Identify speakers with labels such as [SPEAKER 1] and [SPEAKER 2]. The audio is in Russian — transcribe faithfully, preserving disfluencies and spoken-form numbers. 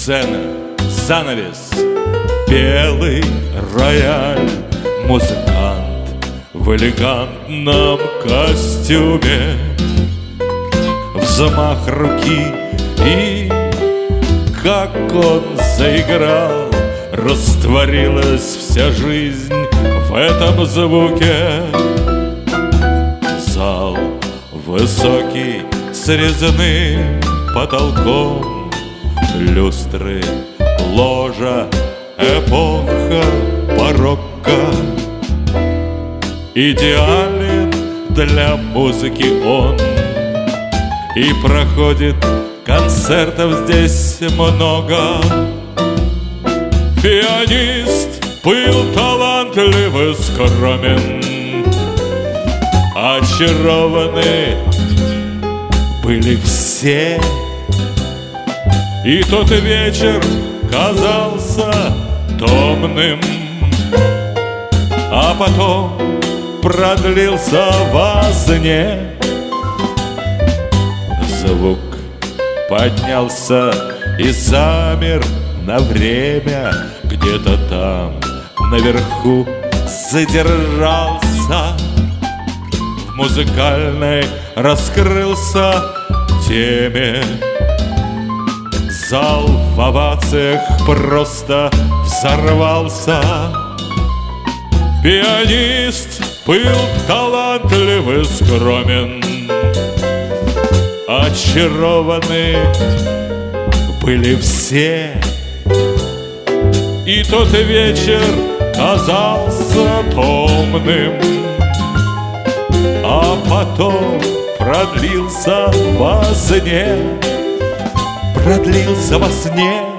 [SPEAKER 1] Сцена, занавес, белый рояль, музыкант в элегантном костюме, взмах руки, и как он заиграл, растворилась вся жизнь в этом звуке. Зал высокий с резным потолком, люстры, ложа, эпоха барокко. Идеален для музыки он, и проходит концертов здесь много. Пианист был талантлив и скромен, очарованы были все. И тот вечер казался томным, а потом продлился во сне. Звук поднялся и замер на время, где-то там наверху задержался. В музыкальной раскрылся теме. Зал в овациях просто взорвался. Пианист был талантлив и скромен, очарованы были все. И тот вечер казался томным, а потом продлился во сне. Продлился во сне.